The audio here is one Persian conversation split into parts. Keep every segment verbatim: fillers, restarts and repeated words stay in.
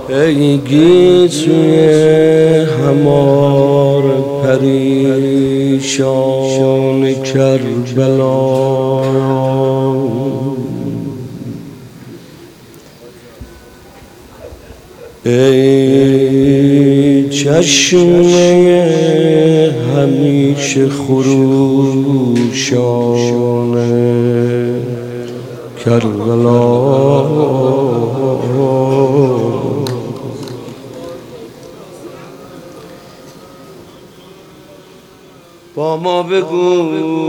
ای گیسوی همار پریشان کربلا، ای چشمه همیشه خروشان کربلا، با ما بگو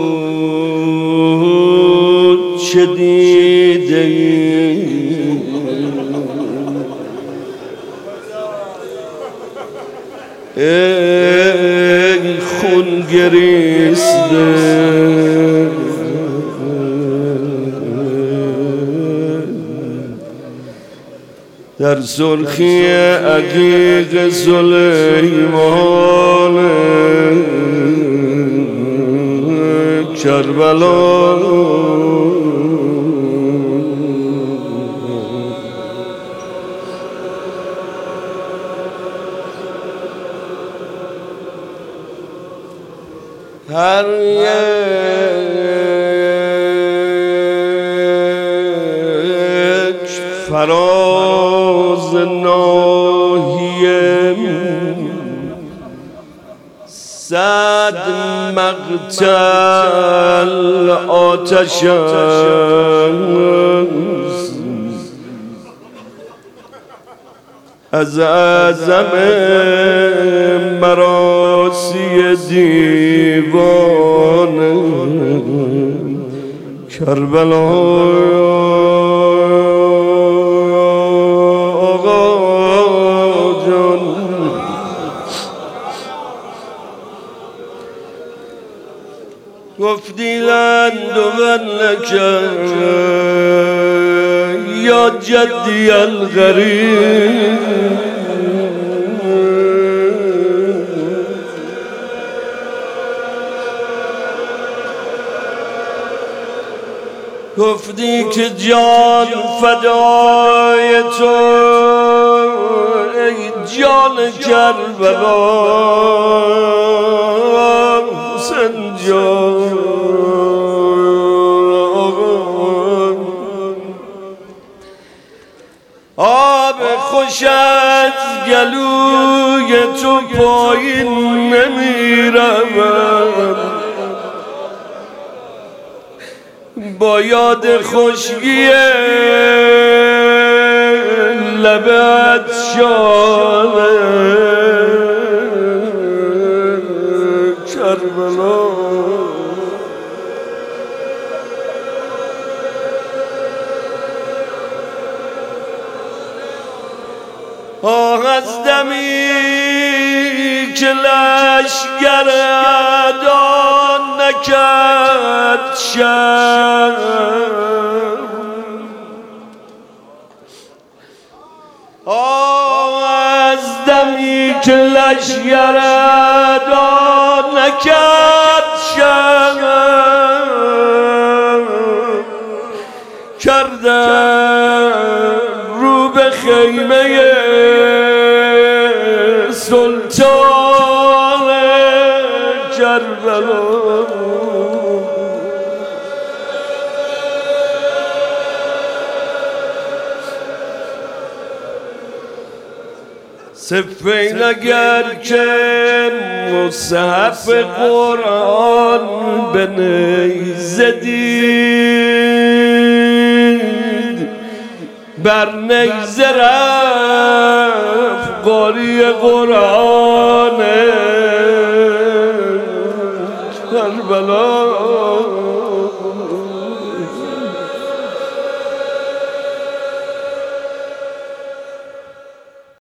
چه دیده ای، ای خون گریسته در سرخی عقیق سلیمان کربلا، هر یک فراز ناحیه صد مقتل آتش است، از اعظم مراسی دیوان کربلا، گفتی لند و لکن یا جدی الغریب، گفتی که جان فدای تو ای جان کربلا، سنجان آب خوش از گلوی تو پایین نمیرود، با یاد خشکی لبت شانه کربلا، آه از دمی که لشگر اعدا نکرد شرم، آه از دمی که لشگر اعدا نکرد شرم، کردم رو به خیمه سلطان کربلا، صفین اگر که مصحف قرآن به نیزه دید، بر نیزه رفت قاری قرآن کربلا،